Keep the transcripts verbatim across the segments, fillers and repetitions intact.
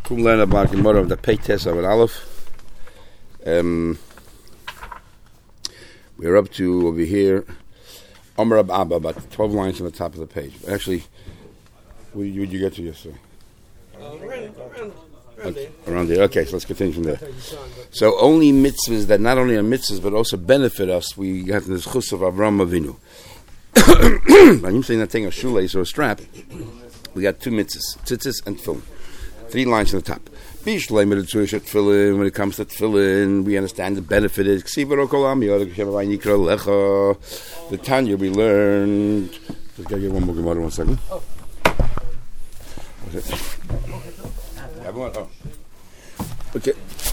Kum learn about Gemara of the Peites of an Aleph. Um, we're up to over here, Amar Ab Abba, about twelve lines on the top of the page. Actually, where did you get to yesterday? Uh, around, around, around there. Around there. Okay, so let's continue from there. So only mitzvahs that not only are mitzvahs but also benefit us, we have the chus of Avram Avinu. I'm saying that thing a shoelace or a strap. We got two mitzvahs, tzitzis and tefillin. Three lines on the top. When it comes to tefillin, we understand the benefit is the Tanya we learned. Just gotta get one more Gemara, one second. Oh. What's it? Everyone? Oh. Okay.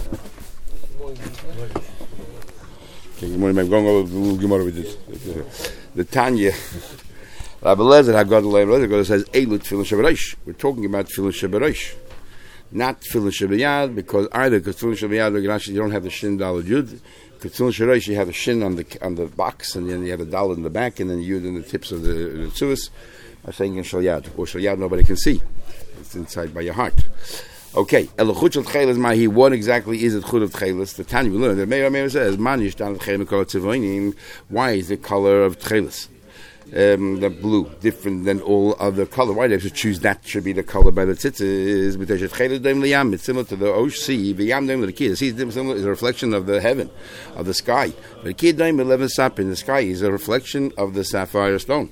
Okay, good morning. I'm going over the little Gemara we did. The Tanya. Rabbi Lezer Haggadah Lezer says, Eilut Tefillin Shebereish. We're talking about Tefillin Shebereish. Not Tefillin Shebeyad, because either because Tefillin Shebeyad you don't have the shin dalad yud. Because Tefillin Shebereish you have the shin on the on the box, and then you have the dalad in the back, and then the yud in the tips of the, the tzuvis. I'm saying in shalyad or shalyad nobody can see. It's inside by your heart. Okay, Elochut Shel Tchelis Mahi. What exactly is it Chut of Tchelis? The Tanya we learned. The Meir Meir says Manish Dan Tchelim Kol Tzivonim. Why is the color of Tchelis? Um, the blue, different than all other color. Why do they have to choose that should be the color by the tzitzis? Because it's similar to the ocean. The sea is similar, is a reflection of the heaven, of the sky. But the the sky is a reflection of the sapphire stone.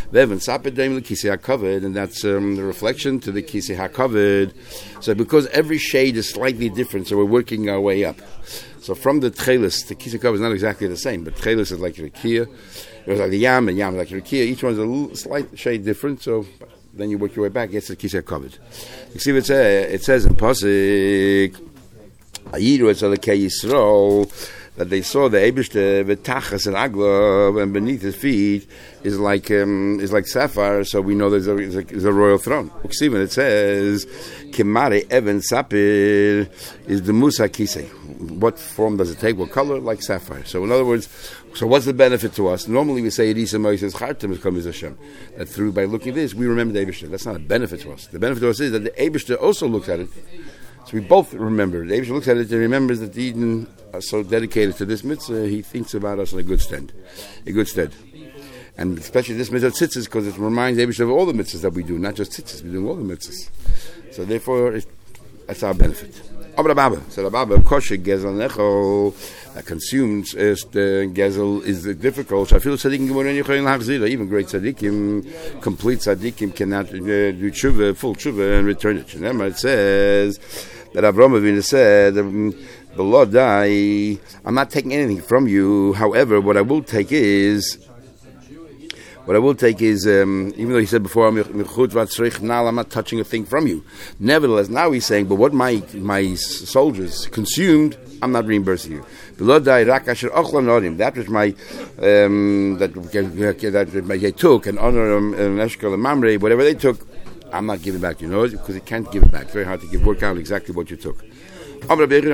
Covered, and that's um, the reflection to the kisei covered. So because every shade is slightly different, so we're working our way up. So from the tchelis, the kisei covered is not exactly the same, but tchelis is like the kia. It was like the yam, and yam like the rakia. Each one's a little, slight shade different, so then you work your way back, gets the kisei covered. You see what it says? It says in Pasuk, Ayiru etzalekei Yisrael, that they saw the Eibishter v'tachas and aglav, and beneath his feet is like um, is like sapphire. So we know there's a, there's a, there's a royal throne. You see when it says Kimare Evan Sapir is the Musa Kisei. What form does it take? What color? Like sapphire. So in other words, so what's the benefit to us? Normally we say Edisa Moses Chartem is Kamis Hashem. That through by looking at this we remember the Eibishter. That's not a benefit to us. The benefit to us is that the Eibishter also looks at it. So we both remember. The Eibishter looks at it and remembers that the Eden are so dedicated to this mitzvah. He thinks about us in a good stead, a good stead, and especially this mitzvah tzitzis because it reminds the Eibishter of all the mitzvahs that we do, not just tzitzis. We're doing all the mitzvahs. So therefore, it, that's our benefit. Abba Baba, so the Baba kosher gezel necho that consumes is the gezel is difficult. I feel tzaddikim even great tzaddikim, complete tzaddikim cannot uh, do tshuva, full tshuva, and return it. Remember, it says that Avraham Avinu said, um, "The Lord die. I'm not taking anything from you. However, what I will take is." What I will take is, um, even though he said before, I'm not touching a thing from you. Nevertheless, now he's saying, but what my my soldiers consumed, I'm not reimbursing you. That which my um, that that they took and honor and Eshkol and Mamre, whatever they took, I'm not giving back. You know, because you can't give it back. It's very hard to give work out exactly what you took. Whenever you hear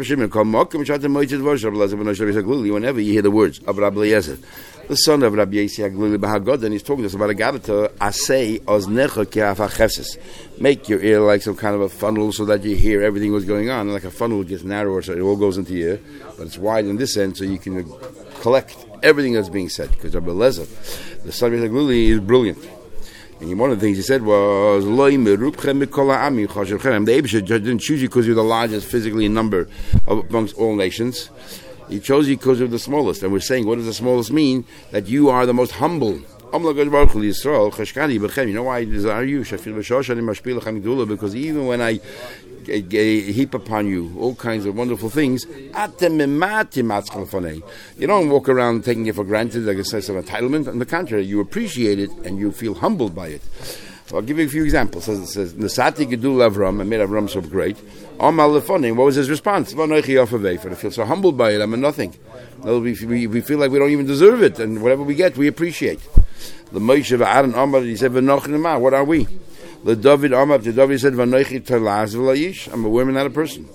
the words of Rabbi Eliezer, the son of Rabbi Yisrael Glili Bahagod, and he's talking to us about a Gavata, Asay Oznecha Kiafachefsis. Make your ear like some kind of a funnel so that you hear everything what's going on. Like a funnel gets narrower so it all goes into your ear, but it's wide in this end so you can collect everything that's being said. Because Rabbi Eliezer, the son of Rabbi Glili, is brilliant. And one of the things he said was, the Eibishter didn't choose you because you're the largest physically in number amongst all nations. He chose you because you're the smallest. And we're saying, what does the smallest mean? That you are the most humble. You know why I desire you? Because even when I heap upon you all kinds of wonderful things, you don't walk around taking it for granted like a sense of entitlement. On the contrary, you appreciate it and you feel humbled by it. So I'll give you a few examples. It says, Nesati Gedul Avram, I made Avram so great. What was his response? I feel so humbled by it, I'm a nothing. We feel like we don't even deserve it, and whatever we get, we appreciate. The Moshe Aaron Amar, he said, what are we? The David Amar, the David said, I'm a woman, not a person.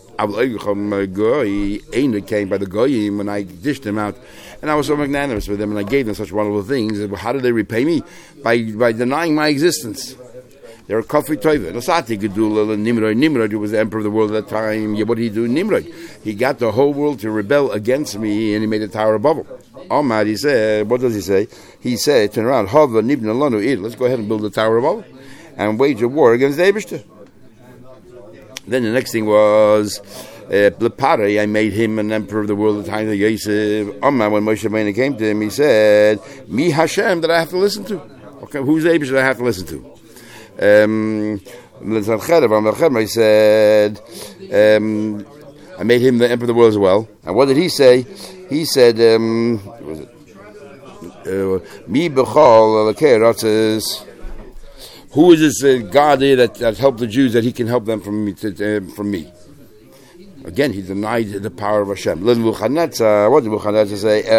He came by the goyim when I dished them out, and I was so magnanimous with them, and I gave them such wonderful things. How did they repay me? By by denying my existence. They're a Kafri Toiva. Nosati Gedula Nimrod. Nimrod, who was the emperor of the world at that time. Yeah, what did he do? Nimrod. He got the whole world to rebel against me, and he made a Tower of Babel. Omar, he said, what does he say? He said, turn around, Hava Nibna Lanu Ir. Let's go ahead and build the Tower of Babel and wage a war against the Eibishter. Then the next thing was Lepare. Uh, I made him an emperor of the world at the time of Yosef. Omar, when Moshe Rabbeinu came to him, he said, Mi Hashem that I have to listen to. Okay, who's the Eibishter that I have to listen to? Um, he said, um, I made him the emperor of the world as well. And what did he say? He said, um, what was it? Mi b'chol says, who is this uh, God there that, that helped the Jews that he can help them from me? To, uh, from me? Again, he denied the power of Hashem. What did Nebuchadnezzar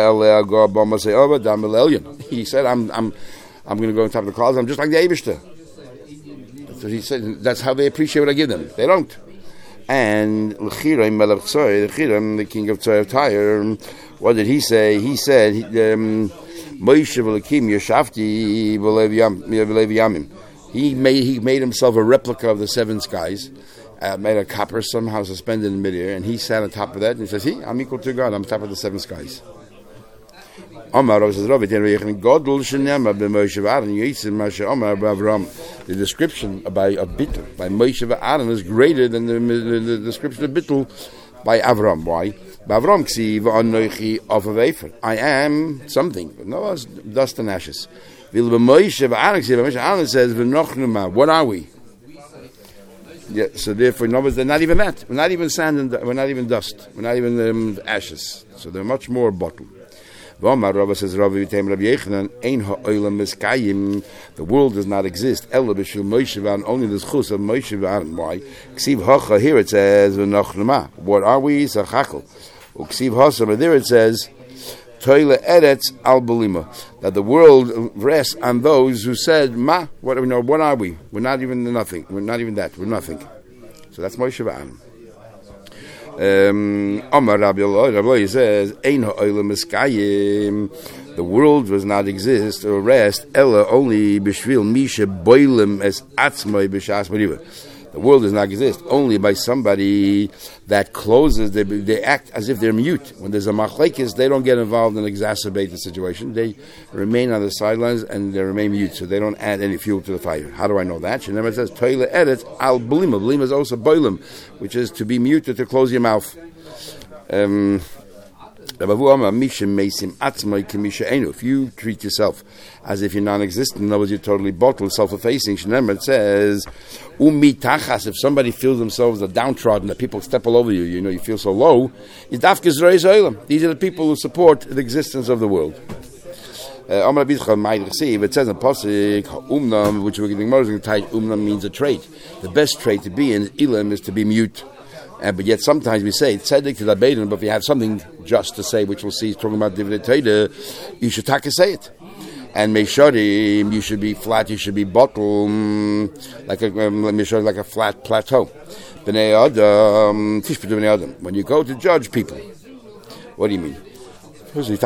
say? He said, I'm, I'm, I'm going to go on top of the clouds. I'm just like the Eibishter. So he said, that's how they appreciate what I give them. They don't. And L'chiram Melech Tzor, L'chiram, the king of Tzor of Tyre, what did he say? He said, Moshe v'Elakim Yeshafti v'Lev Yamim. He made he made himself a replica of the seven skies, uh, made a copper somehow suspended in midair, and he sat on top of that, and he says, "See, I'm equal to God. I'm on top of the seven skies." The description by of Bittul by Moshe v'Aaron is greater than the, the, the description of Bittul by Avram. Why? I am something, but no, it's dust and ashes. Moshe says, "What are we?" Yeah, so therefore, in other words, they're not even that. We're not even sand and we're not even dust. We're not even um, ashes. So they're much more bottle. Rabbi says, the world does not exist. Only the schus of Moshe v'Aaron. Why? Here it says, what are we? There it says, that the world rests on those who said, Ma, what do we know? What are we? We're not even nothing. We're not even that. We're nothing. So that's Moshe v'Aaron. Um, Amar Rabbi Eloi says, Ein ha'olam eskayim. The world does not exist or rest. Ella only b'shvil misha boilem es atzmai b'shas mariva. The world does not exist only by somebody that closes. They, they act as if they're mute. When there's a machlekes, they don't get involved and exacerbate the situation. They remain on the sidelines and they remain mute, so they don't add any fuel to the fire. How do I know that? She never says toile edit al blima. Blima is also boilim, which is to be muted, to close your mouth. Um, If you treat yourself as if you're non-existent, in other words, you're totally bottled, self-effacing, it says, if somebody feels themselves downtrodden, that people step all over you, you know, you feel so low, these are the people who support the existence of the world. Uh, it says in Pasuk, umnam, which we're getting more tight, umnam means a trait. The best trait to be in ilim is to be mute. Uh, but yet sometimes we say tzedek to dabein, but if you have something just to say, which we'll see, talking about divrei Torah, you should taka say it. And meisharim, you should be flat, you should be bottled, um, like a um, meisharim, like a flat plateau. Bnei adam, tishput bnei adam. When you go to judge people, what do you mean? What should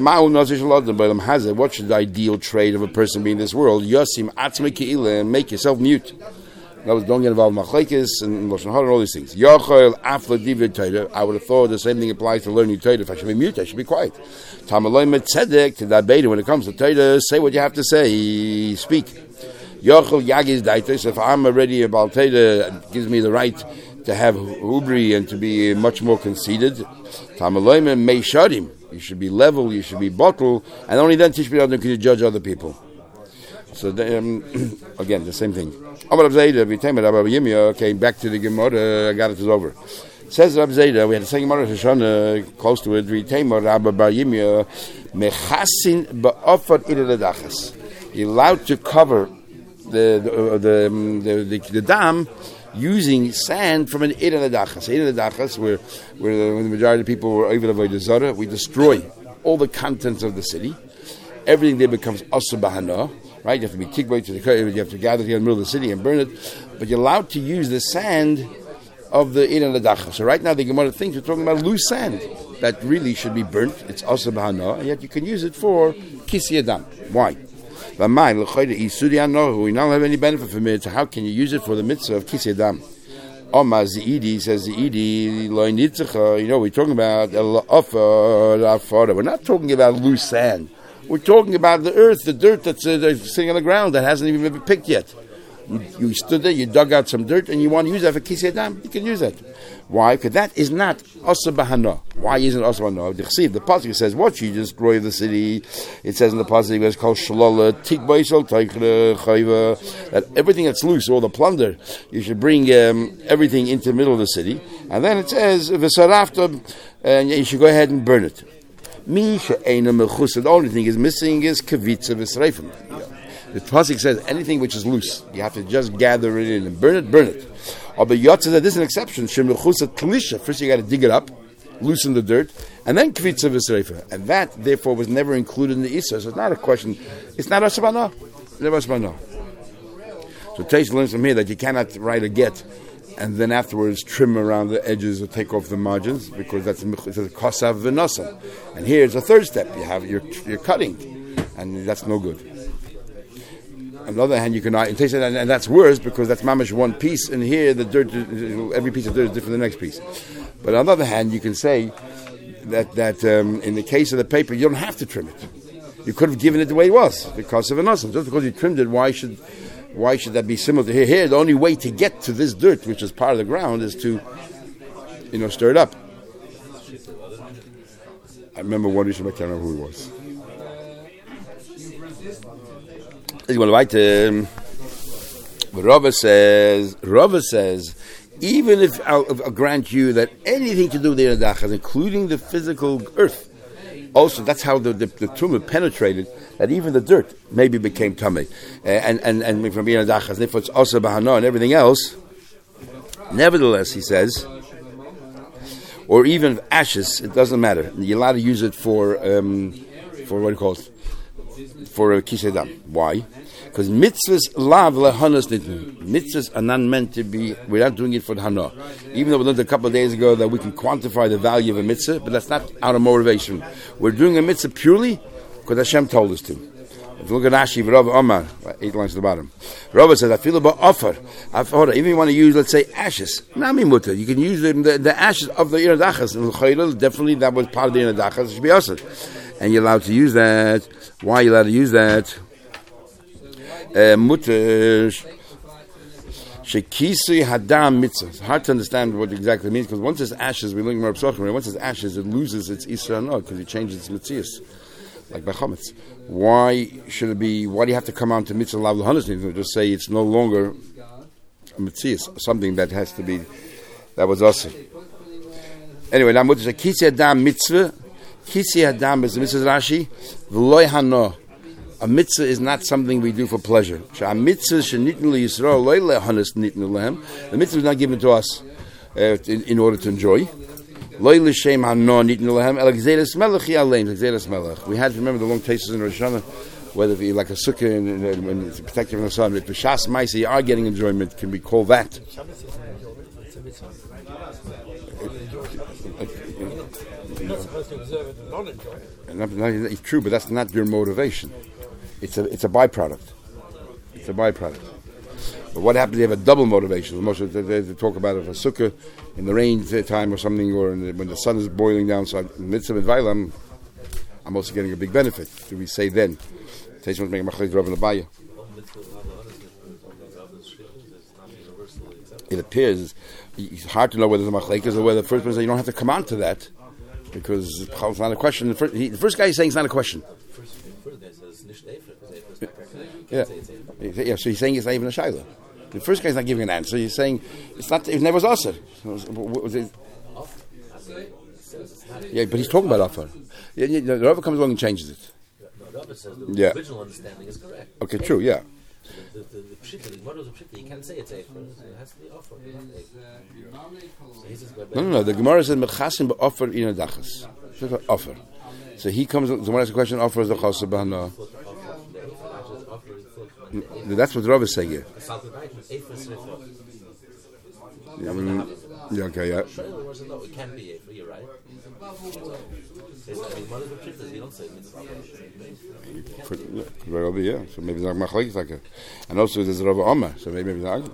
the ideal trait of a person be in this world? Yosim atzmei ke'ilah, and make yourself mute. Don't get involved in machlekes and lashon hara and all these things. Yochel afla divrei Torah. I would have thought the same thing applies to learning Torah. If I should be mute, I should be quiet. Tamaloi metzedek to dabeinu. When it comes to Torah, say what you have to say. Speak. Yochel yagiz daitos. If I'm already about Torah, it gives me the right to have hubri and to be much more conceited. Tamaloi meisharim. You should be level. You should be bottled, and only then teach me how to judge other people. So um, again, the same thing. Okay, back to the Gemara. I got it. It's over. Says Rab Zayda, we had the same Gemara Shoshana close to it. You're allowed to cover the the the, the, the, the dam using sand from an Eirin Adachas. Eirin Adachas, where where the majority of the people were over the Avodah Zarah, we destroy all the contents of the city. Everything there becomes Asur Bahana. Right, you have to be tikvah to the you have to gather here in the middle of the city and burn it, but you're allowed to use the sand of the Eirin Adachas. So right now the Gemara thinks we're talking about loose sand that really should be burnt. It's Asur Bahana, and yet you can use it for Kisi Adam. Why? But mine, we don't have any benefit from it. So how can you use it for the mitzvah of Kisei Dam? Omar Zidi says Zidi loy nitzacha. You know, we're talking about offer. We're not talking about loose sand. We're talking about the earth, the dirt that's, uh, that's sitting on the ground that hasn't even been picked yet. You, you stood there, you dug out some dirt, and you want to use that for Kisei Dam. You can use that. Why? Because that is not Asa Bahana. Why isn't it Asa Bahana? The Pasuk says, what? You destroy the city. It says in the Pasuk, it's called Shalala, Tikbaisal, Taikra, Chayva, that everything that's loose, all the plunder, you should bring um, everything into the middle of the city. And then it says, V'sarafta, and you should go ahead and burn it. The only thing is missing is Kavitza V'sreifim. The Pasuk says, anything which is loose, you have to just gather it in and burn it, burn it. But Yot says that this is an exception. First you got to dig it up, loosen the dirt, and then kvitza v'sreifa. And that, therefore, was never included in the Issa. So it's not a question. It's not asabana. It's never asabana. So Teish learns from here that you cannot write a get and then afterwards trim around the edges or take off the margins, because that's a kosav v'nasa. And here it's a third step. You have you're, you're cutting, and that's no good. On the other hand, you can, and that's worse because that's mamash one piece, and here the dirt, every piece of dirt is different than the next piece. But on the other hand, you can say that that um, in the case of the paper, you don't have to trim it. You could have given it the way it was because of an awesome. Just because you trimmed it, why should why should that be similar to here? Here, the only way to get to this dirt, which is part of the ground, is to you know stir it up. I remember one issue, I can't remember who it was. Um, Rava says, Rava says, even if I'll, I'll grant you that anything to do with the Yinadachas, including the physical earth, also that's how the, the, the tumah penetrated, that even the dirt maybe became tamei, uh, and and and from Yinadachas, if it's also bahana and everything else. Nevertheless, he says, or even ashes, it doesn't matter. You're allowed to use it for um, for what do you call it? For a Kisei Dam. Why? Because mitzvahs lav lehanas nitnu. Mitzvahs are not meant to be, we're not doing it for the hana. Even though we learned a couple of days ago that we can quantify the value of a mitzvah, but that's not out of motivation. We're doing a mitzvah purely because Hashem told us to. If you look at Rashi, Rav Omar, eight lines to the bottom. Rav says, I feel about offer. Even if you want to use, let's say, ashes. Nami mutter. You can use the, the, the ashes of the Yinadachas. And definitely that was part of the Yinadachas. It should be awesome. And you're allowed to use that. Why are you allowed to use that? Mutter shekisui hadam mitzvah. It's hard to understand what it exactly means, because once it's ashes, we look at Psachim. Once it's ashes, it loses its isra no, because it changes its mitzias, like by chametz. Why should it be? Why do you have to come on to mitzvah lav l'hanas? Just say it's no longer a mitzias, something that has to be that was awesome. Anyway, now mutter shekisui hadam mitzvah. Kisei Hadam is the mitzvah Rashi. V'loy hano. A mitzvah is not something we do for pleasure. A mitzvah shenitnu liyisrael loy lehanas nitnu lehem. The mitzvah is not given to us uh, in, in order to enjoy. Loy l'shem hano nitnu lehem. El gzeres melech yaleim. Gzeres melech. We had to remember the long tastes in Rosh Hashanah, whether it be like a sukkah and, and, and it's protected from the sun. If the shas ma'isa you are getting enjoyment, can we call that? You're not supposed to observe it and not enjoy it. Not, not, it's true, but that's not your motivation. It's a it's a byproduct. It's a byproduct. But what happens if you have a double motivation? Most of the, they, they talk about it, a sukkah in the rain time or something, or in the, when the sun is boiling down. So in the midst of it, I'm, I'm also getting a big benefit. Do we say then? It appears it's hard to know whether the machlekes or whether the first person you don't have to come on to that. Because it's not a question. The first, he, the first guy is saying it's not a question. Yeah, yeah. So he's saying it's not even a shaila. The first guy is not giving an answer. He's saying it's not. It never was also. Yeah, but he's talking about offer. Yeah, yeah, the Rava comes along and changes it. The Rava says the yeah. original understanding is correct. Okay, true. Yeah. The the the pshita, the gemara is a pshita. You can't say it's eifer. It has to be offer. So he says, no, no, no. The gemara says mechasim beoffer inadachas. Offer. So he comes. The gemara asks a question. Offer is the chassid bahana. That's what the Rav is saying here. Um, Yeah, okay, yeah. Shayla wasn't, no, it can be it, you're right. It's, I mean, one of the pictures, you don't say mitzvah. Could, yeah, could very well be, yeah. So maybe it's not machlekes like it. And also there's Rav Omer, so maybe it's not.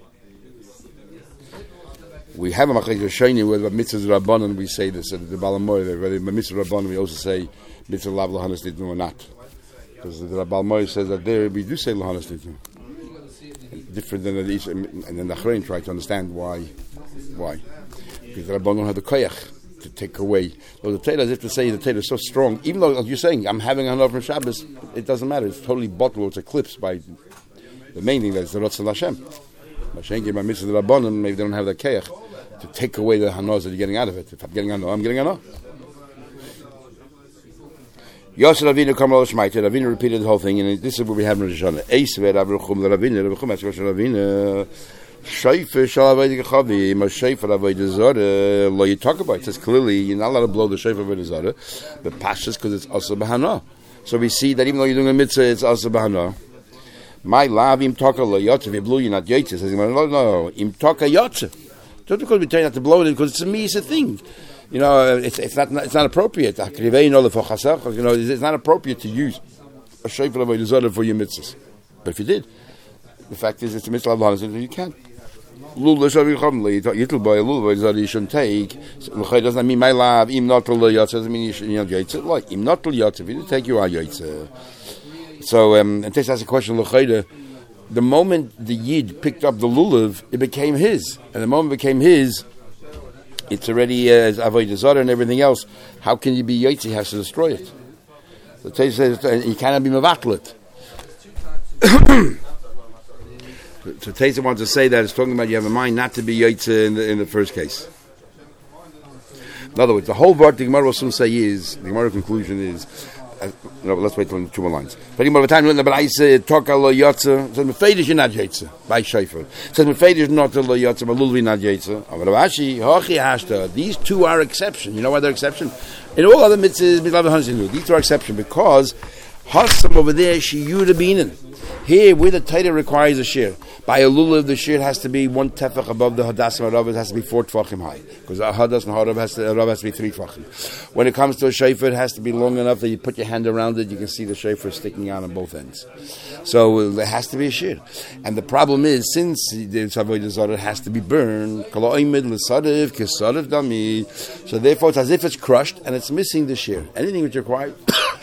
We have a machlekes shayni with mitzvahs rabbanon. We say this at the Balamoy. Whether mitzvah rabbanon, we also say mitzvah lav lahanas nitnu or not, because the Balamoy says that there we do say lahanas nitnu, different than the and then the Achrein try to understand why, why, because the rabbanon have the koyach to take away. Well, the Torah, as if to say the Torah is so strong, even though you're saying I'm having a hanav from Shabbos, it doesn't matter. It's totally bottled. It's eclipsed by the main thing, that is the Ratzon Hashem. Mashenki by mitzvah the rabbanon, maybe they don't have the koyach to take away the hanos that you're getting out of it. If I'm getting hano, I'm getting hano. Yosef Ravina Kamal Shmaita. Ravina repeated the whole thing, and this is what we have in Rosh Hashanah. Eis ve'Ravruchum Ravina. Ravruchum asked Ravina. Shayfer shall avoid the chavi. My shayfer avoid the zara. Lo you talk about it says clearly you're not allowed to blow the shayfer avoid the zara, but pashas because it's also bahana. So we see that even though you're doing a mitzvah, it's also bahana. My love im taka lo yotze. If you blow, you're not yotze. Says no, no, im taka yotze. Just because we tell you not to blow it because it's a misa thing. You know, it's it's not it's not appropriate. You know, it's not appropriate to use a shayfer avoid the zara for your mitzvahs. But if you did, the fact is it's a mitzvah of you can. Little boy, a little boy that you shouldn't take. It doesn't mean my love. Im not to yotze doesn't mean you should not yotze. Like im not to yotze. If you didn't take, you are yotze. So, um, and this has a question. The moment the Yid picked up the lulav, it became his, and the moment it became his, it's already as uh, avodah zarah and everything else. How can you be yotze? He has to destroy it. So Teish says you cannot be mevatlet. So Teitzah wants to say that it's talking about you have a mind not to be Yotze in the, in the first case. In other words, the whole part the Gemara will soon say is, the Gemara conclusion is, uh, no, let's wait till two more lines. But the time but I say talk a lo Yotze, says Mefedish you're not Yotze, by Shayfer. Says Mefedish not a lo Yotze, but Lulvi not Yotze. Avarashi, Hochi Hashta, these two are exception. You know why they're exception? In all other mitzvahs, these two are exception because Hassam over there, Shiyuda Binin. Here, where the Torah requires a shear, by a lulav, the shear has to be one tefach above the hadasim harav. It has to be four tefachim high, because a hadas and harav has to, harav has to be three tefachim. When it comes to a shayfer, it has to be long enough that you put your hand around it, you can see the shayfer sticking out on both ends. So uh, there has to be a shear, and the problem is since the avodah zarah has to be burned, so therefore it's as if it's crushed and it's missing the shear. Anything which requires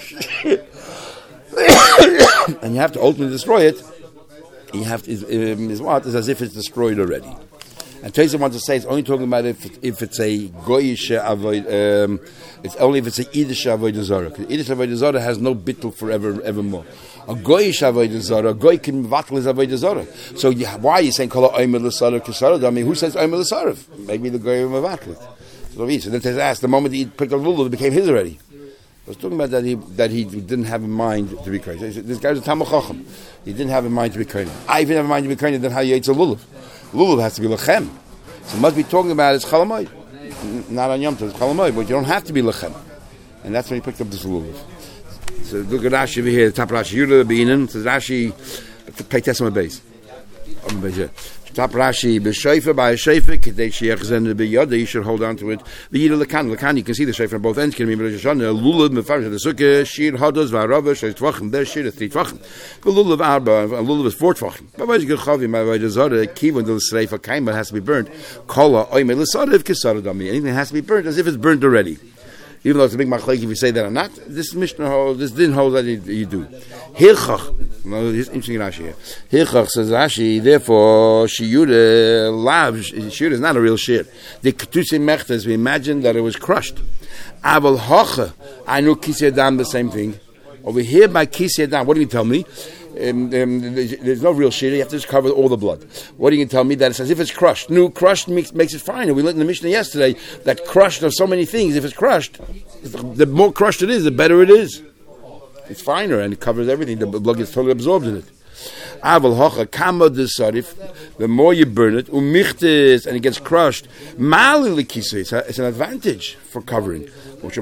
and you have to ultimately destroy it, you have to, is, is what? It's as if it's destroyed already. And Teitzah wants to say it's only talking about if if it's a goyish avoid, um, it's only if it's a Yiddish avodah zarah. Because Yiddish avodah zarah has no bittul forever, evermore. A goyish avodah zarah, a goy can vatl his avodah zarah. So you, why are you saying kol ha'omer l'sarah k'sarah? I mean, who says omer l'sarah? Maybe the goy will vatl it. So then Teitzah asked, the moment he picked up the lulav, it became his already. I was talking about that he that he didn't have in mind to be crazy. This guy was a Talmud Chacham. He didn't have in mind to be crazy. I even have in mind to be crazy. Then how you eat a lulav? Lulav has to be lechem. So must be talking about it's chalamoid, not on Yom Tov. It's chalamoid, but you don't have to be lechem. And that's when he picked up this lulav. So look at Rashi over here. Top Rashi, Yudah Beinin. Says Rashi, pay test on the base. On the base. Top Rashi, b'shayfer by a shayfer, k'dei she'echzen b'yada, you should hold on to it. V'yida lekan, lekan, you can see the shayfer on both ends. Can be Rosh Hashanah, lulav, mefarish, the sukkah, shir hados, v'arava, shayz tvachim, there shir is three tvachim. V'lulav arba, lulav is four tvachim. But why is it good chavi, my way to zara, kivon del sreifa kaima has to be burnt. Kola, oime, l'sarav, kisarav dami. Anything has to be burnt as if it's burnt already. Even though it's a big machlek if you say that or not, this Mishnah holds, this didn't hold that you, you do. Hilchach, no, this is interesting Rashi here. Hilchach says Rashi, therefore, shiyuda, lav, shiyuda is not a real shir. The ketusim mechtas, we imagine that it was crushed. Aval hocha, I know kisei adam, the same thing. Over here by kisei adam, what do you tell me? Um, um, there's no real shir. You have to just cover all the blood. What are you going to tell me? That it's as if it's crushed. No, crushed makes, makes it fine. And we learned in the Mishnah yesterday that crushed are so many things. If it's crushed, the more crushed it is, the better it is. It's finer and it covers everything. The blood gets totally absorbed in it. Aval hocha kama desarif. The more you burn it, umichtes, and it gets crushed. Mali lekisei. It's an advantage for covering. There's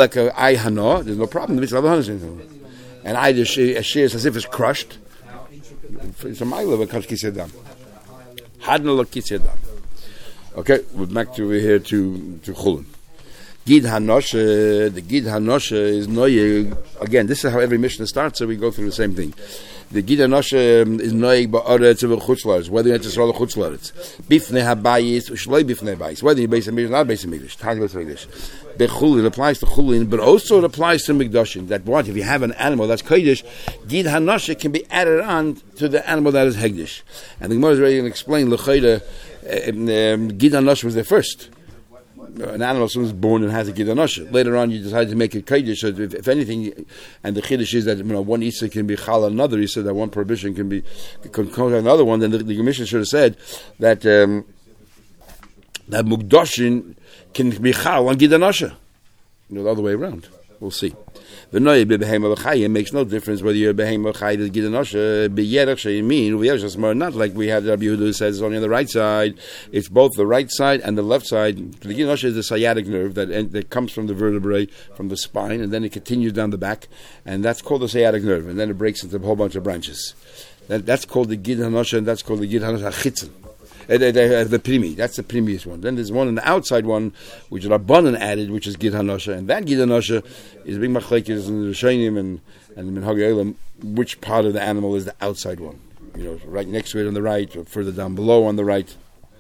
no problem. And either she shares as if it's crushed. It's a mile of a kisei dam. Hadna lo kisei dam. Okay, we're back to over here to to Chulin. Gid Hanosha, the Gid Hanosha is noyeg. Again, this is how every Mishnah starts, so we go through the same thing. The Gid Hanosha is noyeg ba'aretz of chutzlaretz, whether you have to swallow chutzlaretz. Bifnei habayis, ushloi bifnei bayis, whether you base a Mikdash or not base a Mikdash. Tanya goes Mikdash. The Chulin applies to Chulin, but also it applies to Mikdashim. That what, if you have an animal that's Kodesh, Gid Hanosha can be added on to the animal that is Hegdish. And the Gemara is ready to explain, L'chayda, um, Gid Hanosha was there first. An animal as soon as it's born and has a Gid Hanosha. Later on, you decide to make it Kodesh. So if, if anything, and the Chiddush is that you know one Issa can be Chal another Issa, that one prohibition can be can cause another one. Then the, the Commission should have said that um, that Mukdashin can be Chal on Gid Hanosha. You know, the other way around. We'll see. The noy bebehem alchayim makes no difference whether you're behem alchayim is Gid Hanosha beyerach sheyimin u'yerach not like we have Rabbi Yehuda who says it's only on the right side. It's both the right side and the left side. The Gid Hanosha is the sciatic nerve that that comes from the vertebrae, from the spine, and then it continues down the back, and that's called the sciatic nerve, and then it breaks into a whole bunch of branches. That, that's called the Gid Hanosha, and that's called the Gid Hanosha chitzon. Uh, the, the, the primi, that's the primiest one. Then there's one in the outside one, which Rabbanan added, which is Gid Hanosha, and that Gid Hanosha is big machlekes in the Rishonim and and the Minhagei Olam, which part of the animal is the outside one. You know, right next to it on the right, or further down below on the right.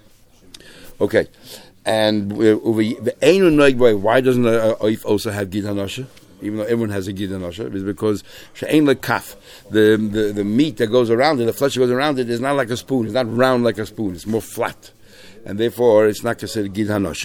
Okay, and the Einu Noig Boy, why doesn't a oif also have Gid Hanosha? Even though everyone has a Gid Hanosha, is because she'ein lekaf, the the the meat that goes around it, the flesh that goes around it, is not like a spoon. It's not round like a spoon. It's more flat, and therefore it's not considered Gid Hanosha.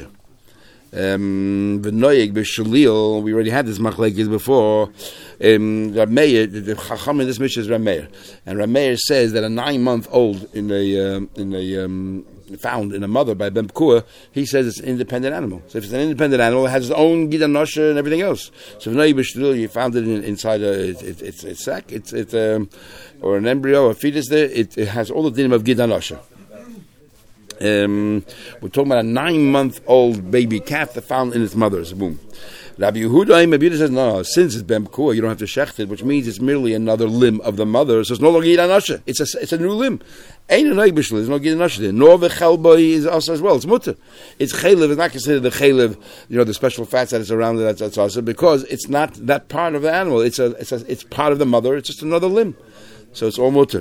Um, the noyeg b'shalil, we already had this machlekes before. Um, Rameir, the Chacham in this mission is Rameir, and Rameir says that a nine-month-old in a um, in a um, found in a mother by Ben Pekua, he says it's an independent animal. So if it's an independent animal, it has its own Gid Hanosha and everything else. So if noyeg b'shalil, you found it in, inside a it, it, it's a sack, it's it um, or an embryo, or a fetus there, it, it has all the dinim of Gid Hanosha. Um, we're talking about a nine-month-old baby calf that found in its mother's womb. Rabbi Yehuda, Rabbi Yehuda says, no, since it's Ben Pekua, you don't have to shecht it, which means it's merely another limb of the mother, so it's no longer Gid Hanosha. It's a, it's a new limb. Ain't a noig b'shul, there's no Gid Hanosha there. Nor v'chelboi is also as well, it's mutter. It's chaylev, it's not considered the chaylev, you know, the special fats that is around it, that's, that's also, because it's not that part of the animal, it's a, it's a, it's part of the mother, it's just another limb. So it's all mutter.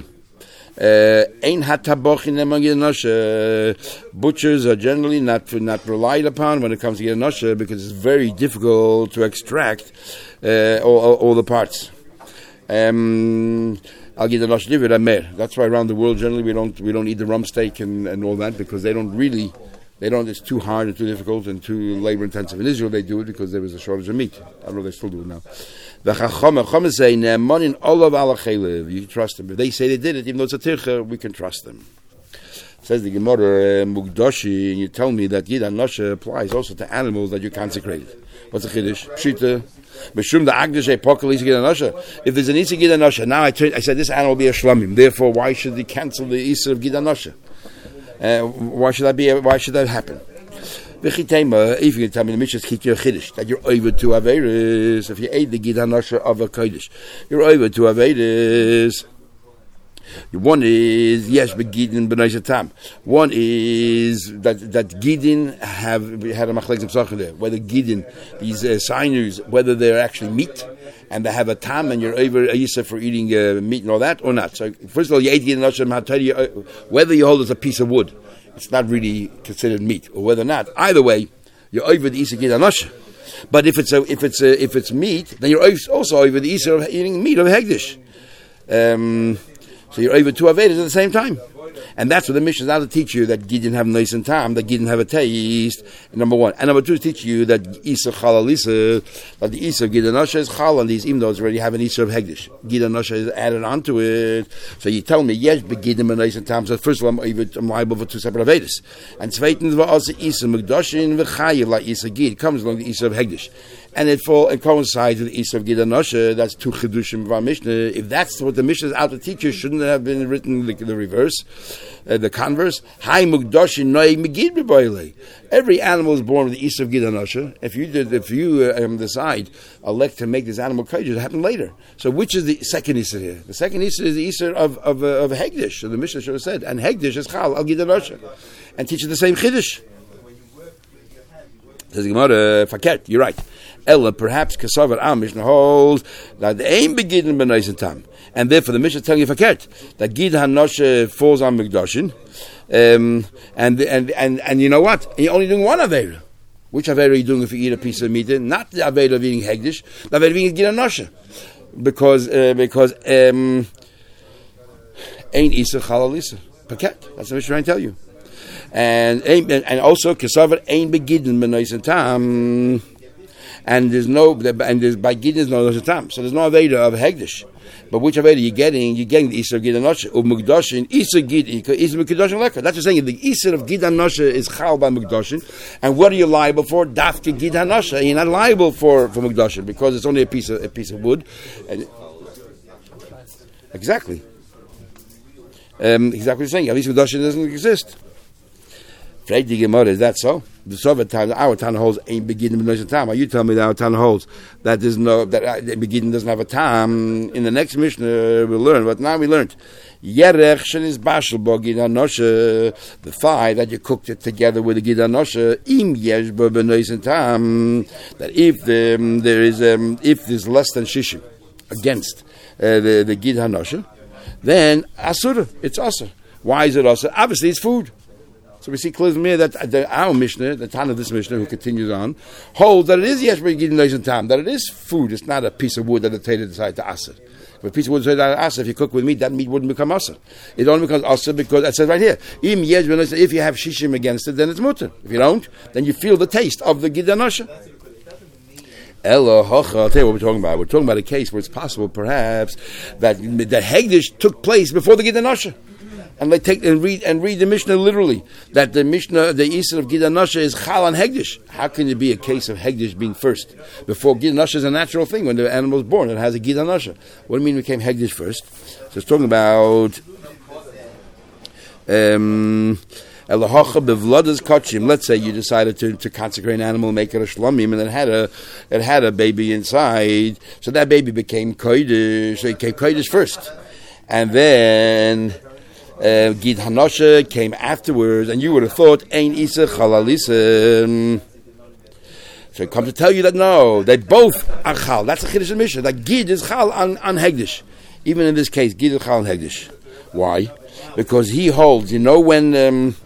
Ein hatabochin among Gid Hanosha. Butchers are generally not not relied upon when it comes to Gid Hanosha because it's very difficult to extract uh, all, all, all the parts. Um, I'll Gid Hanosha divid amer. That's why around the world generally we don't we don't eat the rump steak and, and all that because they don't really they don't. It's too hard and too difficult and too labor intensive. In Israel they do it because there was a shortage of meat. I don't know if they still do it now. The Chacham, Chacham say, "Ne'emanin olav ala chaylev." You can trust them. If they say they did it, even though it's a tircha, we can trust them. Says the Gemara, Mugdashi, and you tell me that Gid Hanosha applies also to animals that you consecrated. What's the chiddush? Pshita. Meshum the Agdash Epokel is Gid Hanosha. If there's an Isa Gid Hanosha, now I turn, I said this animal will be a shlamim. Therefore, why should they cancel the Isa of Gid Hanosha? Uh, why should that be? Why should that happen? If you can tell me the Mishnah is your chiddush that you're over to Averis, if you ate the Gid Hanosha of a kodesh, you're over to Averis. One is yes, but Gidin b'nei tam. One is that that Gidin have had a machlekes psachim there. Whether Gidin, these uh, sinews, whether they're actually meat and they have a tam, and you're over a yisah for eating uh, meat and all that, or not. So first of all, you ate Gidin Hanosha. Whether you hold it as a piece of wood, it's not really considered meat, or whether or not. Either way, you're over the Isa Gid Hanosha. But if it's a, if it's a, if it's meat, then you're also over the Isa of eating meat of Hegdish. Um, so you're over two Avedas at the same time. And that's what the Mishnah is out to teach you, that Gidin have nice and tam, that Gidin have a taste, number one. And number two is teach you that Isa Chalal Isa, that the Isa of Gid Hanosha is Chal on these, even though it's already have an Isa of Hegdish. Gid Hanosha is added onto it. So you tell me, yes, but Gidin have nice and tam. So first of all, I'm, I'm liable for two separate Avedas. And zweitens, was also Isa Mekdoshin v'chayiv like Isa Gid, comes along the Isa of Hegdish. And it fall and coincides with the Isa of Gid Hanosha. That's two Chidushim of our Mishnah. If that's what the Mishnah is out to teach you, shouldn't it have been written the, the reverse, uh, the converse? Hai Mugdoshin Noeg Megid B'Boile. Every animal is born with the Isa of Gid Hanosha. If you did, if you uh, um, decide elect to make this animal kodesh, it happened later. So which is the second Isa here? The second Isa is the Isa of of, uh, of Hegdish. So the Mishnah should have said, and Hegdish is Chal Al Gid Hanosha, and teach you the same Chiddush. Says the Gemara, fakert, you're right. Ella, perhaps Kasavar Am Mishnah holds that the aim begin in Benois Tam. And therefore the Mishnah is telling you fakert, that Gid HaNoshe falls on Mikdashin. Um, and, and, and, and you know what? You're only doing one Aveira. Which Aveira are you doing if you eat a piece of meat? Not the Aveira of eating Hegdish, the Aveira of eating Gid HaNoshe. Because, uh, because, um, Ein Isa Chalal Isa. Paket. That's what I'm trying to tell you. And and also Kesavar Ein Begidin Benois Tam. And there's no and there's by Gidin is no Tam. So there's no Aveda of Hegdish. But which Aveda you're getting? You're getting the Isa of Gid HaNoshe. Of Mukdashin, Isa Gid Isa Mukdashin Lekar. That's just saying the Isa of Gid HaNoshe is Chal by Mukdashin. And what are you liable for? Dafke Gid HaNoshe. You're not liable for, for Mukdashin because it's only a piece of a piece of wood. And exactly. Um, exactly what you're saying. At least Mukdashin doesn't exist. Frag the Gemara, is that so? The Soviet time, our Tana holds ain't beginning with no time. Are you telling me that our Tana holds that there's no that uh, the beginning doesn't have a time? In the next Mishnah we'll learn. But now we learned Yerech shenis bashel bo Gid HaNoshe, the thigh that you cooked it together with the Gid HaNoshe. Im yesh bo benois tam, that if the, um, there is um, if there's less than shishim against uh, the the Gid HaNoshe, then asur, it's asur. Why is it asur? Obviously, it's food. So we see clearly that the, our Mishnah, the Tana of this Mishnah, who continues on, holds that it is yesh b'gidin nois tam, that it is food. It's not a piece of wood that the Tater decided to asur. If a piece of wood decided to asur, if you cook with meat, that meat wouldn't become asur. It only becomes asur because it says right here, im yesh b'nois. If you have shishim against it, then it's mutter. If you don't, then you feel the taste of the Gid HaNoshe. Ella hocha. I'll tell you what we're talking about. We're talking about a case where it's possible, perhaps, that that Hegdish took place before the Gid HaNoshe. And they take and read and read the Mishnah literally that the Mishnah, the Isra of Gid HaNoshe is Chal on Hegdish. How can it be a case of Hegdish being first before Gid HaNoshe is a natural thing when the animal is born? It has a Gid HaNoshe. What do you mean it became Hegdish first? So it's talking about um, Elahocha bevladas kachim. Let's say you decided to, to consecrate an animal, make it a shlomim, and it had a it had a baby inside. So that baby became kodesh. So it became kodesh first, and then. Uh, Gid HaNoshe came afterwards, and you would have thought Ein Isa Chalalisa. So I come to tell you that no, they both are Chal. That's a Chiddush of Mishnah. That Gid is Chal on, on Hegdish. Even in this case, Gid is Chal on Hegdish. Why? Because he holds. You know when um,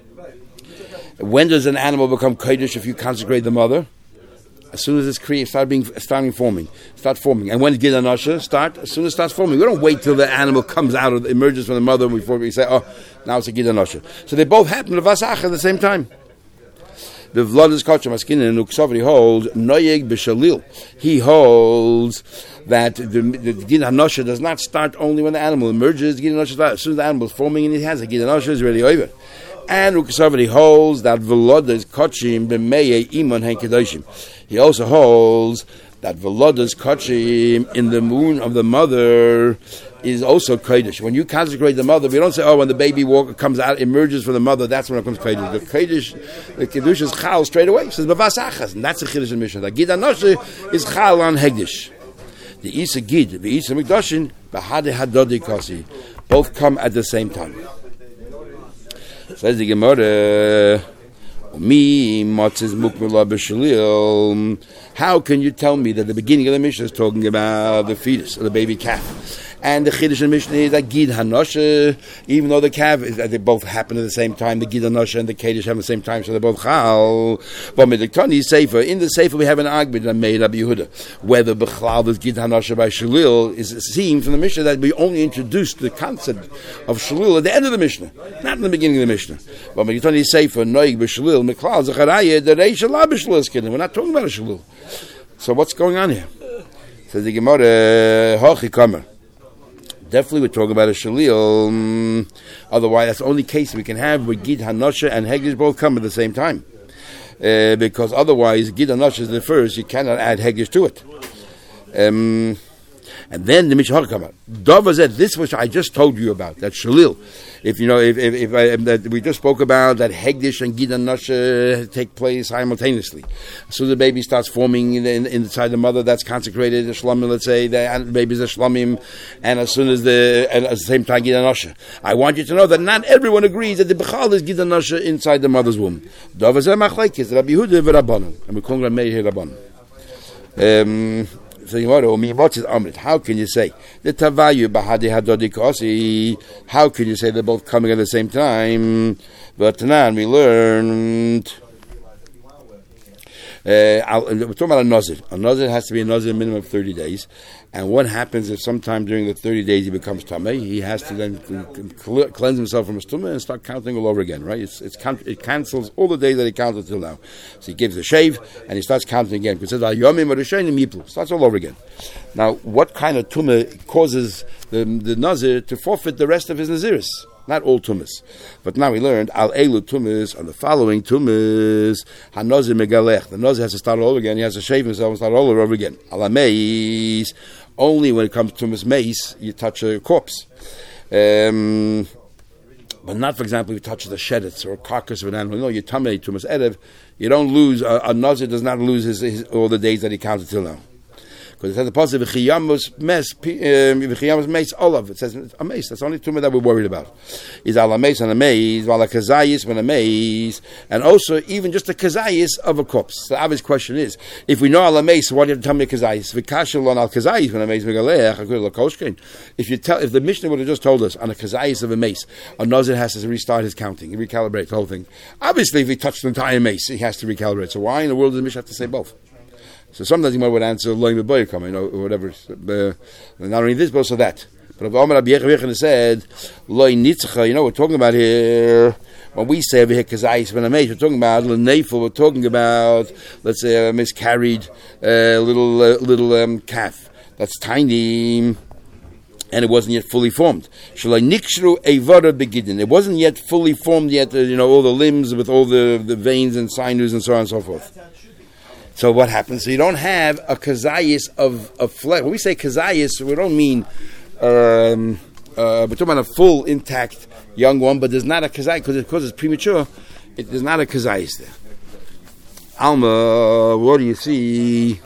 when does an animal become Kodesh if you consecrate the mother? As soon as it's created, start being, starting forming, start forming. And when Gid HaNoshe start, as soon as it starts forming, we don't wait till the animal comes out of, emerges from the mother before we say, oh, now it's a Gid HaNoshe. So they both happen to Vasach at the same time. The Vladas Kacham Askinen and Uksavri holds Noyeg B'Shalil. He holds that the, the Gid HaNoshe does not start only when the animal emerges. Gid HaNoshe starts as soon as the animal is forming and it has a Gid HaNoshe is really over. And Uksavri holds that Vladas Kachim B'Meye Iman Hen Kedoshim. He also holds that Velodas Kachim in the moon of the mother is also Kodesh. When you consecrate the mother, we don't say, oh, when the baby walk, comes out, emerges from the mother, that's when it comes Kodesh. The Kodesh, the Kiddush is Chal straight away. It says, Bavas Achas, and that's the Chiddush in Mishnah. The Gid HaNoshe is Chal on Hegdish. The Isa Gid, the Isa Mikdashin, Bahade Hadodi Kasi, both come at the same time. Says the Gemara, Me matzes mukmela b'shalil. How can you tell me that the beginning of the Mishnah is talking about the fetus or the baby calf, and the Chiddush in the Mishnah is that Gid HaNoshe, even though the calf is, they both happen at the same time, the Gid HaNoshe and the Kodesh happen at the same time, so they're both Chal. But with the Tani Sefer, in the Sefer we have an argument that made Rabbi Yehuda whether Bechlal is Gid HaNoshe by Shalil is seen from the Mishnah that we only introduced the concept of Shalil at the end of the Mishnah, not in the beginning of the Mishnah. But with the Tani Sefer, Noig b'Shalil, Mechlal Zacharaya, the Reish Allah b'Shalil is kidding. We're not talking about a Shalil. So what's going on here? Says the Gemara, Hochi Kamer. Definitely we're talking about a Shalil. Um, otherwise, that's the only case we can have where Gid HaNoshe and Hegdish both come at the same time. Uh, because otherwise, Gid HaNoshe is the first, you cannot add Hegdish to it. Um, And then the Mishnah come out. Dava said, this which I just told you about, that Shalil. If you know, if, if, if I, that we just spoke about that Hegdish and Gid and Nasha take place simultaneously. So the baby starts forming in, in, inside the mother, that's consecrated, the Shlomim, let's say, the baby's a Shlomim, and as soon as the, and at the same time Gid and Nasha. I want you to know that not everyone agrees that the Bechal is Gid and Nasha inside the mother's womb. Dava said, Machlaikis, Rabbi Yehuda v'Rabbanan. And we call Rabbi Meir Rabbanan. Um, So how can you say the Tavayu Bahadi Hadodikosi? How can you say they're both coming at the same time? But Tanan, we learned. Uh, we're talking about a Nazir. A Nazir has to be a Nazir minimum of thirty days. And what happens if sometime during the thirty days he becomes Tameh? He has to then cleanse himself from his Tumah and start counting all over again, right? It's, it's it cancels all the days that he counted till now. So he gives a shave and he starts counting again. Because it says, starts all over again. Now, what kind of Tumah causes the, the Nazir to forfeit the rest of his Naziris? Not all tumas. But now we learned, al elu tumas, on the following tumas, hanozir megalech. The nozir has to start all over again. He has to shave himself and start all over again. Ala meis, only when it comes to tumas meis, you touch a corpse. Um, but not, for example, you touch the sheddets or a carcass of an animal. No, you tamei tumas erev. You don't lose, a, a nozir does not lose his, his, all the days that he counted till now. Because it says the positive v'chiyamus mes v'chiyamus meis olav. It says a mace. That's the only tumah that we're worried about. Is ala mace and a mace, vala kazayis when a mace, and also even just a kazayis of a corpse. The obvious question is, if we know ala mace, why do you have to tell me kazayis? V'kashalon al kazayis when a mace megalech akud lakoshkein. If you tell, if the Mishnah would have just told us on a kazayis of a mace, a nazir has to restart his counting, he recalibrate the whole thing. Obviously, if he touched the entire mace, he has to recalibrate. So why in the world does the Mishnah have to say both? So sometimes you might would answer loy meboy coming or whatever. Uh, not only this, but also that. But if Omar Rabbi Yechon said loy nitzcha, you know what we're talking about here. When we say over here kazayis ben amesh, we're talking about lenefel. We're talking about, let's say, a miscarried uh, little uh, little um, calf that's tiny and it wasn't yet fully formed. Shalai nikshru evara begidin. It wasn't yet fully formed yet. Uh, you know all the limbs with all the, the veins and sinews and so on and so forth. So what happens? So you don't have a kazayis of, of flesh. When we say kazayis, we don't mean um, uh, we're talking about a full, intact young one, but there's not a kazayis because it, it's premature. It, there's not a kazayis there. Alma, what do you see?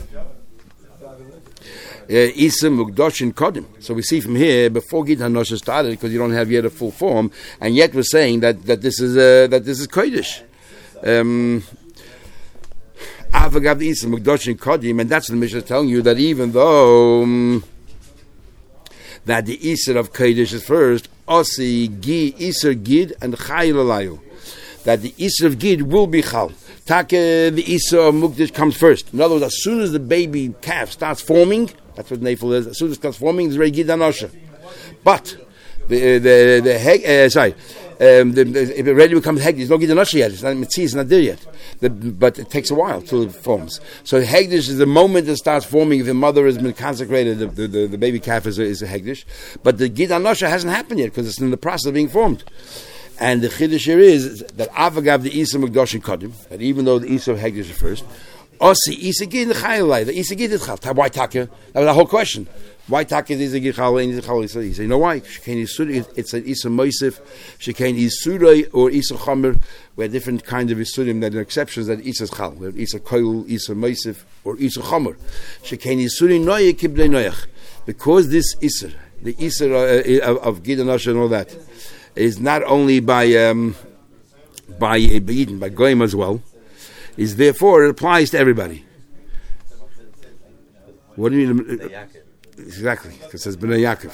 Isa Mugdoshin Kodim. So we see from here before Gid Hanosha started, because you don't have yet a full form, and yet we're saying that, that this is uh, that this is Kodesh. Um, and that's what the Mishnah is telling you, that even though um, that the Isser of Kodesh is first, Osi, Gi, Isser, Gid, and Chayil Alayu, that the Isser of Gid will be Chal. Take, the Isser of Mukdesh comes first. In other words, as soon as the baby calf starts forming, that's what Nefel is, as soon as it starts forming, there's already Gid and Osha. But, the, the, the, the uh, sorry, Um, the, the, if it already becomes Hegdish, it's not Gid Anosh yet. It's not Mitzvah, it's not there yet. The, but it takes a while till it forms. So Hegdish is the moment it starts forming. If the mother has been consecrated, the, the, the, the baby calf is a, is a Hegdish. But the Gid Anosh hasn't happened yet because it's in the process of being formed. And the Chiddush here is that Avagav the Isa Mugdosh and Kodim, that even though the Isa of Hegdish is first, Osi Isa Gid the Chayalai, the Isa Gid is Chal. Why Taka? That was the whole question. Why Taka is a Gichal and Gichal is Isa? You know why? Shekain Yisuri, it's an Isa Moisif, Shekain Yisurai or Isa Chomer. We have different kinds of Yisurim that are exceptions that Isa Chal. We have Isa Koil, Isa Moisif, or Isa Chomer. Shekain Yisuri Noye Kiblei Noyach. Because this Isa, the Isa uh, of Gid and Asher and all that, is not only by um, by Eden, by Goyim as well, is therefore it applies to everybody. What do you mean? Exactly, because it says B'nai Yaakov.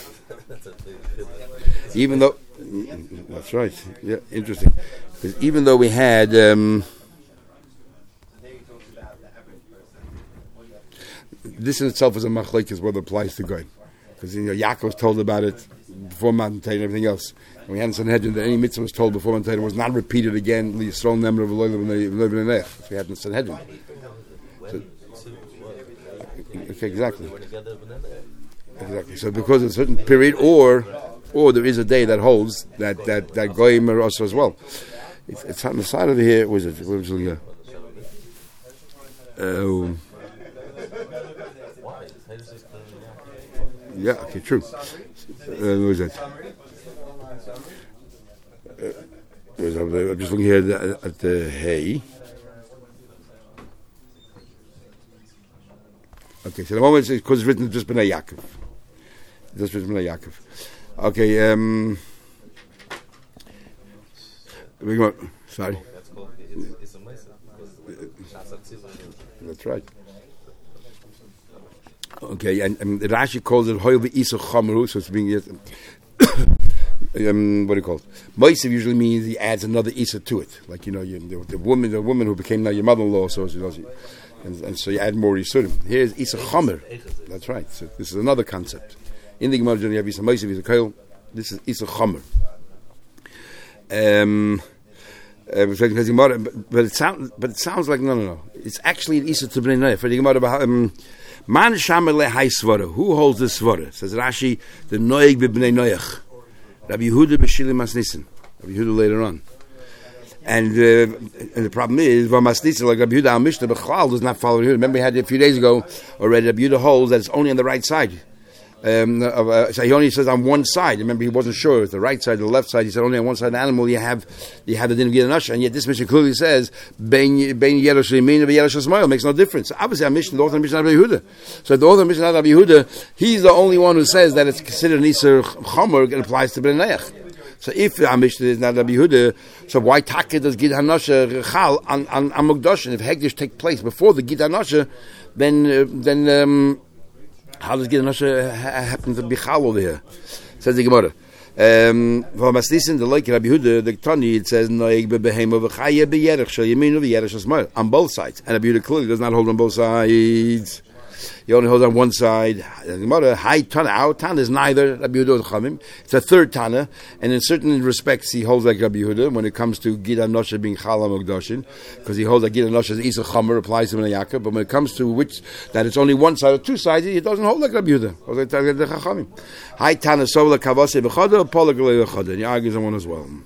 Even though, that's right, yeah, interesting. Because even though we had, um, this in itself is a machlekes whether it applies to Goyim. Because you know, Yaakov was told about it before Matan Torah and everything else. And we had in Sanhedrin that any mitzvah was told before Matan Torah was not repeated again. Yisrael Nemer of Eloy B'nai Nech. We had in Sanhedrin. So, okay, exactly. Exactly. So because of a certain period, or or there is a day that holds that that that Goyim are also as well. It's, it's on the side over here. Was it? Where was it here? Um, Yeah, okay, true. Uh, what is that? Uh, I'm just looking here at the, at the hay. Okay, so the moment it's because it's written just B'nai Yaakov. Just written B'nai Yaakov. Okay, um... we go, sorry. That's called, it's, it's a mesa. That's right. Okay, and, and Rashi calls it Hoil V'Isa Chamru, so it's being yet... Um, what do you call it? Moisev usually means he adds another Isa to it. Like, you know, you, the, the woman the woman who became now your mother-in-law, so you know, and, and so you add more Yisurim. Here's Isa Chomer. That's right. So this is another concept. In the Gemara, you have Isa Moisev, Isa Koil. This is Isa Chomer. Um, uh, but, it sounds, but it sounds like, no, no, no. It's actually an Isa to Bnei Noach. For the Gemara, um, Man Shamer Lehai Svara. Who holds this Svara? Says Rashi, the Noeg B'Bnei Noach. Rabbi Yehuda b'Shili Masnissen. Rabbi Yehuda later on. And, uh, and the problem is, Masnissen, like Rabbi Yehuda al Mishnah, B'Chlal does not follow Yehuda. Remember we had it a few days ago already. Rabbi Yehuda holds that it's only on the right side. Um, uh, so he only says on one side. Remember, he wasn't sure if the right side or the left side. He said only on one side of the animal you have you have the din of Gid HaNasha. And yet this Mishnah clearly says Ben Yerosh Yemin and Yerosh Yismael makes no difference. So obviously, our Mishnah, the author of Mishnah Rabbi Yehuda. So the author of Mishnah Rabbi Yehuda, he's the only one who says that it's considered an Isur Chomer and applies to Bnei Noach. So if our Mishnah is not Rabbi Yehuda, so why Taka does Gid HaNasha Chal on on, on Mukdashin? If Hegdish take place before the Gid HaNasha, then uh, then. Um, How does Gid HaNasha happen to be chal over here? Says the Gemara. Um, for Masnissen, the like Rabbi Yehuda, the Tani, it says Noeg beBehema v'Chaya beYerech Shel Yeminu v'Yerech Shel Shma'el on both sides. And Rabbi Yehuda clearly does not hold on both sides. He only holds on one side. The Gemara, High Tana, our Tana is neither Rabbi Yehuda or Chamim. It's a third Tana, and in certain respects he holds like Rabbi Yehuda when it comes to Gid HaNasha being Chal HaMukdashin, because he holds like Gid HaNasha is Isa Chomer, applies to Bnei Yaakov. But when it comes to which that it's only one side or two sides, he doesn't hold like Rabbi Yehuda. Holds like the Chachamim. High Tana Sovla Kavase B'Choda, Pola Galei B'Choda. And he argues on one as well.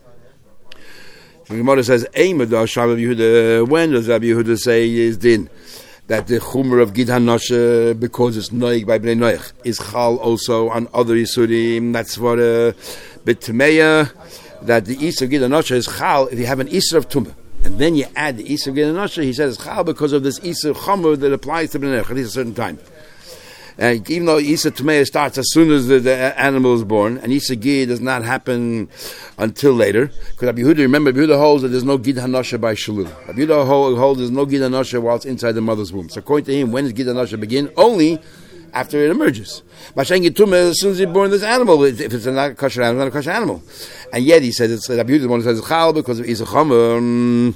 The Gemara says, Eimad Rabbi Yehuda. When does Rabbi Yehuda say is din? That the Chumer of Gid HaNasha, because it's Noig by Bnei Noach, is Chal also on other Yisurim. That's what uh, B'Tmeya, that the Isur of Gid HaNasha is Chal if you have an Isur of Tumah. And then you add the Isur of Gid HaNasha, he says it's Chal because of this Isur Chomer that applies to Bnei Noach at least a certain time. And even though Isur Tmeya starts as soon as the, the animal is born, and Isur Gid does not happen until later, because Rabbi Yehuda, remember, Rabbi Yehuda holds that there's no Gid HaNasha by Shalul. Rabbi Yehuda holds there's no Gid HaNasha while it's inside the mother's womb. So according to him, when does Gid HaNasha begin? Only after it emerges. Mashen Gid Tumah, as soon as you born this animal, if it's a not a kosher animal, it's not a kosher animal. And yet he says, it's Rabbi Yehuda, the one who says it's Chal because of Isur Chomer.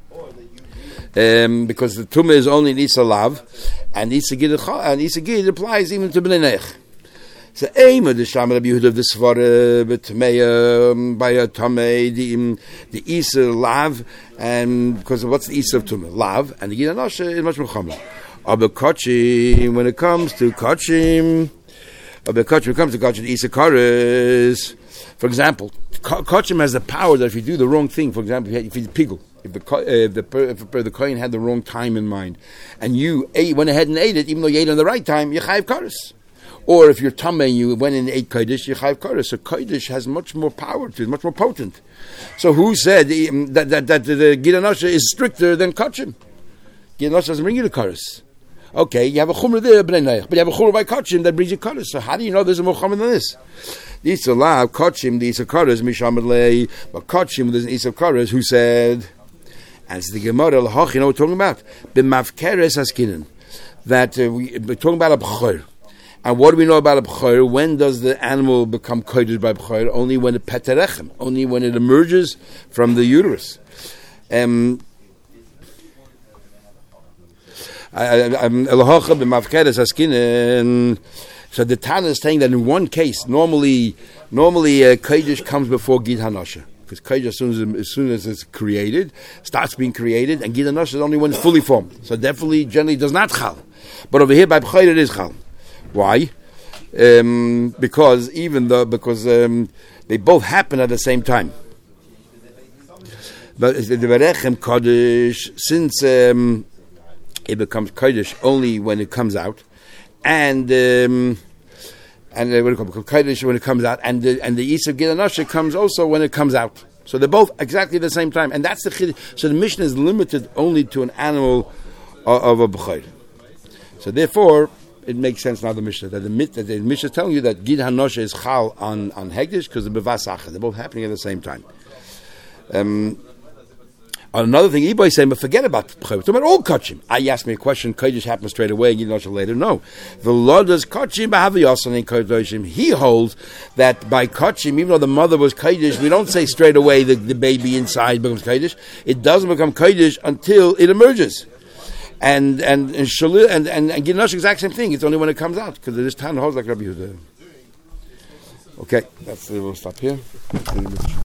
Um, because the tumah is only in Isa Lav, and Isa Gid and Isa Gid applies even to Bnei Noach. So, aim of the Sham Rabbi Yehuda of the Svara, B'Tmeya, by a Tamei, the the Isa Lav, and because of what's the Isa of tumah, Lav, and the Gid HaNasha is much more common. Aber Kochim, when it comes to Kochim, Aber Kochim, when it comes to Kochim, Isa Kares, for example, Kochim has the power that if you do the wrong thing, for example, if you piggle. If the uh, if the if the kohen had the wrong time in mind, and you ate, went ahead and ate it, even though you ate on the right time, you chayiv kares. Or if you're tamei and you went and ate kodesh, you chayiv kares. So kodesh has much more power to it, much more potent. So who said um, that that that the Gid HaNasha is stricter than kachim? Gid HaNasha doesn't bring you to kares. Okay, you have a chumrah there, Bnei Noach, but you have a chumrah by kachim that brings you kares. So how do you know there's a more chumrah than this? The Isa Lav kachim, the Isa kares mishamad lei, but kachim there's an Isa kares who said. And it's the Gemara, you know what we're talking about? B'mavkeres haskinen. That uh, we, we're talking about a b'chor. And what do we know about a b'chor? When does the animal become kodesh by b'chor? Only when it peterechem. Only when it emerges from the uterus. Um, b'mavkeres haskinen. So the Tana is saying that in one case, normally, normally uh, kodesh comes before Gid HaNasha. Because Kodesh, as soon as, as soon as it's created, starts being created, and Gid HaNasha is only when it's fully formed. So definitely, generally, does not chal. But over here, by B'chor, it is chal. Why? Um, because even though, because um, they both happen at the same time. But the Berechem Kodesh, since um, it becomes Kodesh only when it comes out, and um, and they would become Kodesh when it comes out, and the and the East of Gid Hanashe comes also when it comes out. So they're both exactly the same time, and that's the Chiddush. So the Mishnah is limited only to an animal of, of a B'chor. So therefore, it makes sense now the Mishnah that the, that the Mishnah is telling you that Gid Hanashe is Chal on on Hegdish because the Bevas Acha. They're both happening at the same time. Um, Another thing, Ibai is saying, but forget about B'chor. We're talking about all Kachim. I asked me a question, Kodesh happens straight away, and Gid Hanashe later. No. The Lord does Kachim, B'Haviyasan in Kodesh. He holds that by Kachim, even though the mother was Kodesh, we don't say straight away the, the baby inside becomes Kodesh. It doesn't become Kodesh until it emerges. And and and Shalil and and, and Gid Hanashe exact same thing. It's only when it comes out because this time holds like Rabbi Yehuda. Okay, that's we'll stop here.